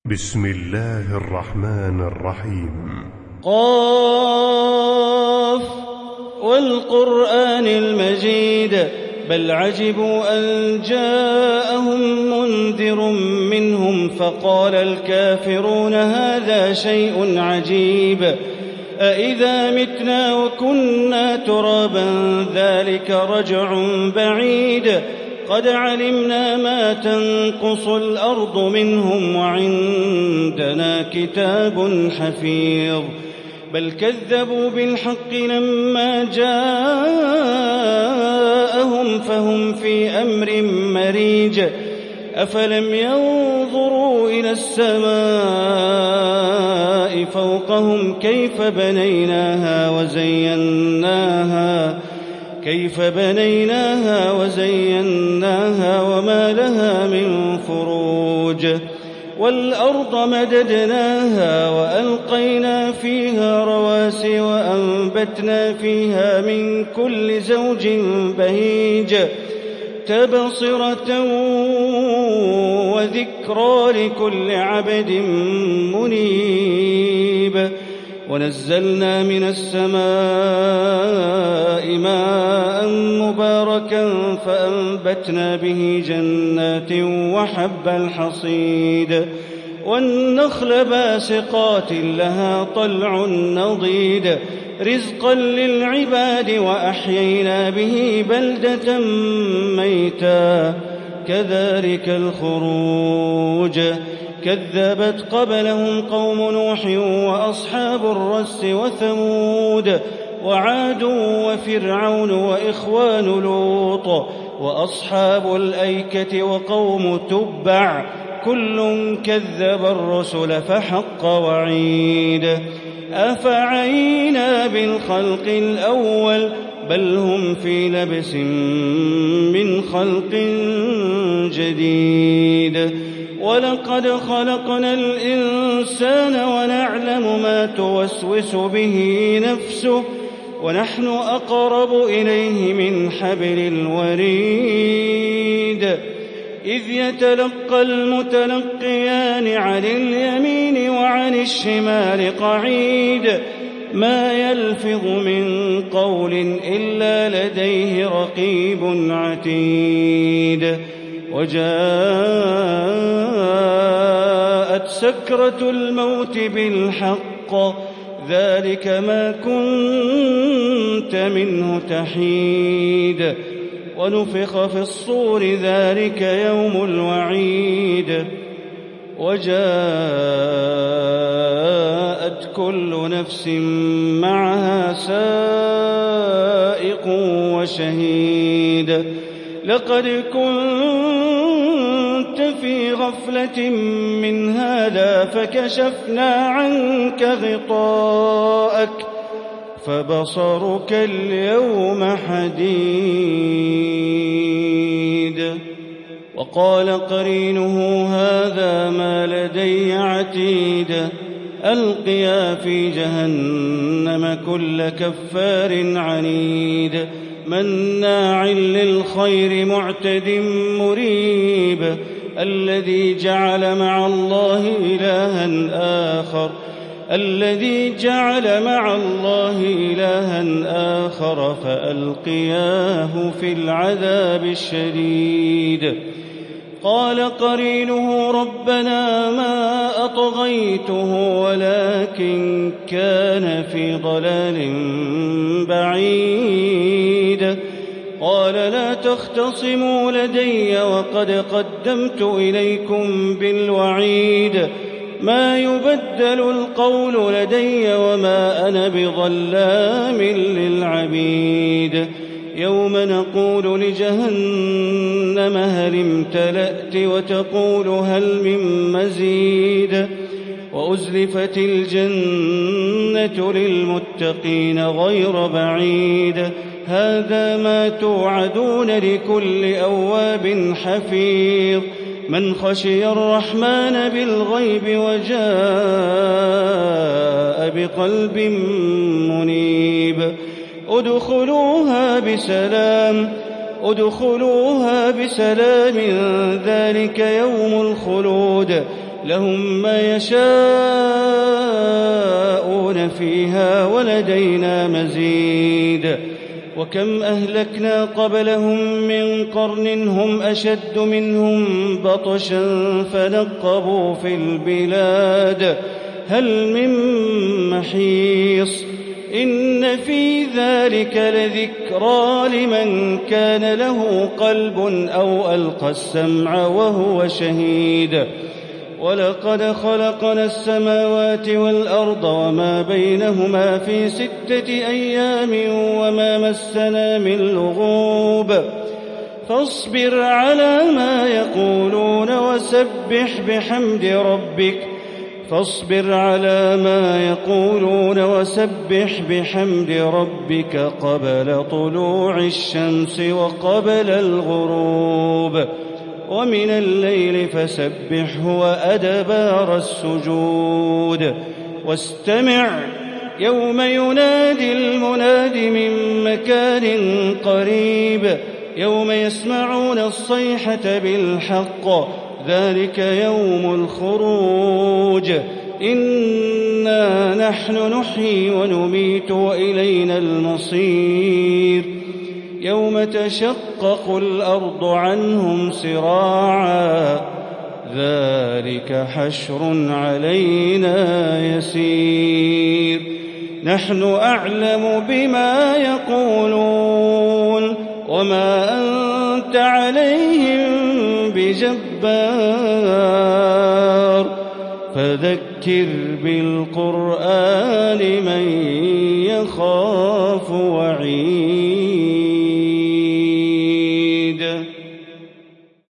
بسم الله الرحمن الرحيم. قاف والقرآن المجيد بل عجبوا أن جاءهم منذر منهم فقال الكافرون هذا شيء عجيب أإذا متنا وكنا ترابا ذلك رجع بعيد قد علمنا ما تنقص الأرض منهم وعندنا كتاب حفيظ بل كذبوا بالحق لما جاءهم فهم في أمر مريج أفلم ينظروا إلى السماء فوقهم كيف بنيناها وزيناها وما لها من فروج والأرض مددناها وألقينا فيها رواسي وأنبتنا فيها من كل زوج بهيج تبصرة وذكرى لكل عبد منيب ونزلنا من السماء ماء مباركا فأنبتنا به جنات وحب الحصيد والنخل باسقات لها طلع نضيد رزقا للعباد وأحيينا به بلدة ميتا كذلك الخروج كذبت قبلهم قوم نوح وأصحاب الرس وثمود وعاد وفرعون وإخوان لوط وأصحاب الأيكة وقوم تبع كل كذب الرسل فحق وعيد أفعينا بالخلق الأول بل هم في لبس من خلق جديد ولقد خلقنا الإنسان ونعلم ما توسوس به نفسه ونحن أقرب إليه من حبل الوريد إذ يتلقى المتلقيان عن اليمين وعن الشمال قعيد ما يلفظ من قول إلا لديه رقيب عتيد وجاءت سكرة الموت بالحق ذلك ما كنت منه تحيد ونفخ في الصور ذلك يوم الوعيد وجاءت كل نفس معها سائق وشهيد لقد كنت في غفلة من هذا فكشفنا عنك غطاءك فبصرك اليوم حديد وقال قرينه هذا ما لدي عتيد ألقيا في جهنم كل كفار عنيد مناع للخير معتد مريب الذي جعل مع الله إلها آخر فألقياه في العذاب الشديد قال قرينه ربنا ما أطغيته ولكن كان في ضلال بعيد قال لا تختصموا لدي وقد قدمت إليكم بالوعيد ما يبدل القول لدي وما أنا بظلام للعبيد يوم نقول لجهنم هل امتلأت وتقول هل من مزيد وأزلفت الجنة للمتقين غير بعيد هذا ما توعدون لكل أواب حفيظ من خشي الرحمن بالغيب وجاء بقلب منيب ادخلوها بسلام ذلك يوم الخلود لهم ما يشاءون فيها ولدينا مزيد وكم أهلكنا قبلهم من قرن هم أشد منهم بطشا فنقبوا في البلاد هل من محيص إن في ذلك لذكرى لمن كان له قلب أو ألقى السمع وهو شهيد ولقد خلقنا السماوات والأرض وما بينهما في 6 أيام وما مسنا من لغوب فاصبر على ما يقولون وسبح بحمد ربك قبل طلوع الشمس وقبل الغروب ومن الليل فسبحه وأدبار السجود واستمع يوم ينادي المناد من مكان قريب يوم يسمعون الصيحة بالحق ذلك يوم الخروج إنا نحن نحيي ونميت وإلينا المصير يوم تشقق الأرض عنهم سراعا ذلك حشر علينا يسير نحن أعلم بما يقولون وما أنت عليهم بجبار فذكر بالقرآن من يخاف وعيد